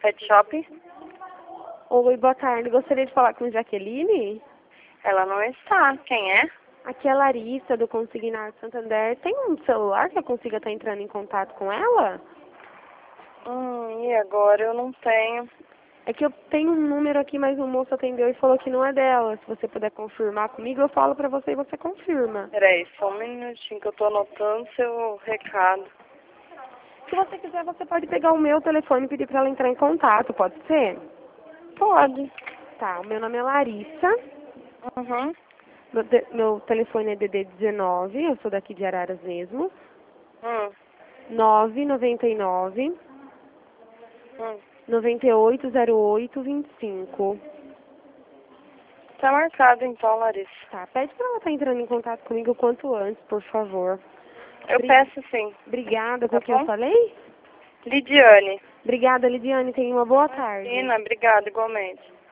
Pet Shop? Oi, boa tarde. Gostaria de falar com Jaqueline? Ela não está. Quem é? Aqui é a Larissa, do Consignado Santander. Tem um celular que eu consiga estar entrando em contato com ela? E agora eu não tenho. É que eu tenho um número aqui, mas o moço atendeu e falou que não é dela. Se você puder confirmar comigo, eu falo pra você e você confirma. Peraí, só um minutinho que eu tô anotando seu recado. Se você quiser, você pode pegar o meu telefone e pedir pra ela entrar em contato, pode ser? Pode. Tá, o meu nome é Larissa. Uhum. Meu telefone é DD19, eu sou daqui de Araras mesmo. Hum. 999 Hum. 980825. Tá marcado então, Larissa. Tá, pede pra ela estar entrando em contato comigo o quanto antes, por favor. Eu peço sim. Obrigada, Tá com quem eu bom? falei? Lidiane. Obrigada, Lidiane. Tenha uma boa tarde. Imagina, obrigada, igualmente.